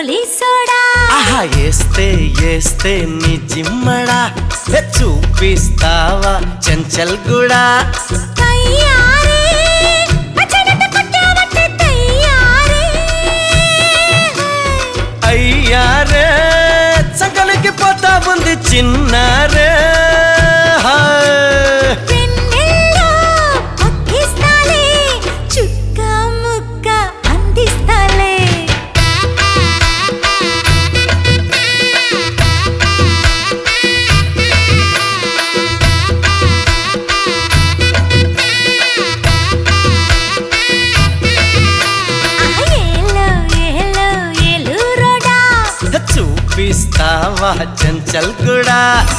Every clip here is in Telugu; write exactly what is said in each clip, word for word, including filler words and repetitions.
గోలీ సోడా ఆహా ఏస్తే ఏస్తే నీ జిమ్మడా చూపిస్తావా చెంచల్ గుడా తయ్యారే అచ్చనట పట్టావట్టే తయ్యారే అయ్యారే సంకలికి పోతా ఉంది చిన్నారే వెన్నెల్లో పక్కిస్తాలే చుక్క ముక్క అందిస్తాలే చూపిస్తావా చెంచల్ గుడా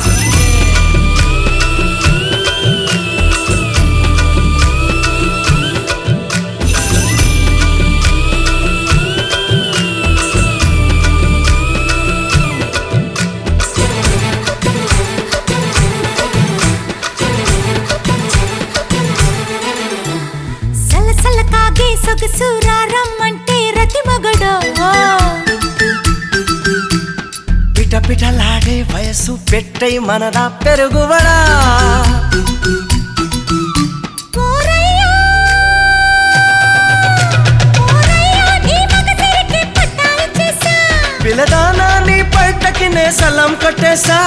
సల సల కాగే సొగసురా రమ్మంటే రతి మగడో పిట పిటలాడే వయసు పెట్టై మనదా పెరుగువడా పిలదానా నీ పైటకి నే సలం కొట్టేసా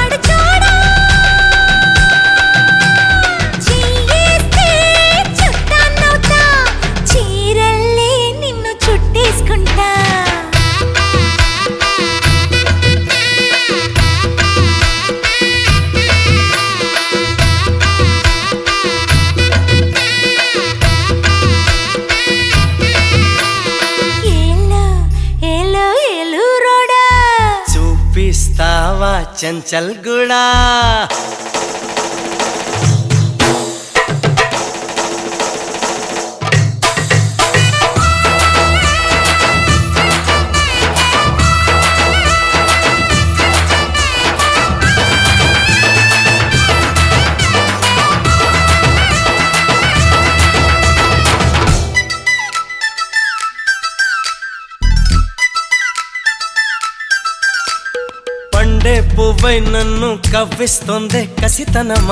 చీరల్లే నిన్ను చుట్టేసుకుంటా చూపిస్తావా చెంచల్ గుడా పండే పువ్వై నన్ను కవ్విస్తోందే కసితనమా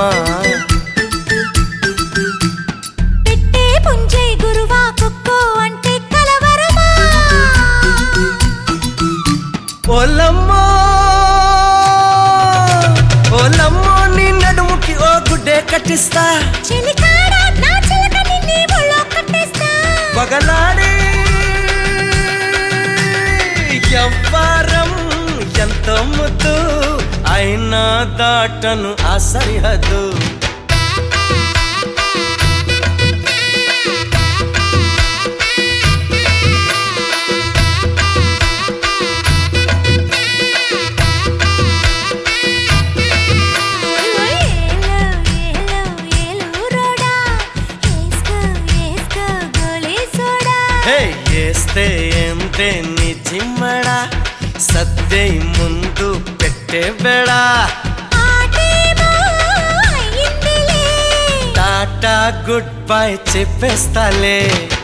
పెట్టే పుంజే గురువా కుక్కో అంటే కలవరమా ఓలమ్మో ఓలమ్మో నీ నడుముకి ఓ గుడ్డే కట్టిస్తా చెలికాడ నా చిలక నిన్నే ఒళ్ళో కట్టేస్తా పగలాడి ఎవ్వారం ఎంతో ముద్దు అయినా దాటను ఆ సరిహద్దు ఏస్తే ఏంటే నీ జిమ్మడా సద్దే ముందు పెట్టే బెడా టాటా గుడ్ బై చెప్పేస్తాలే.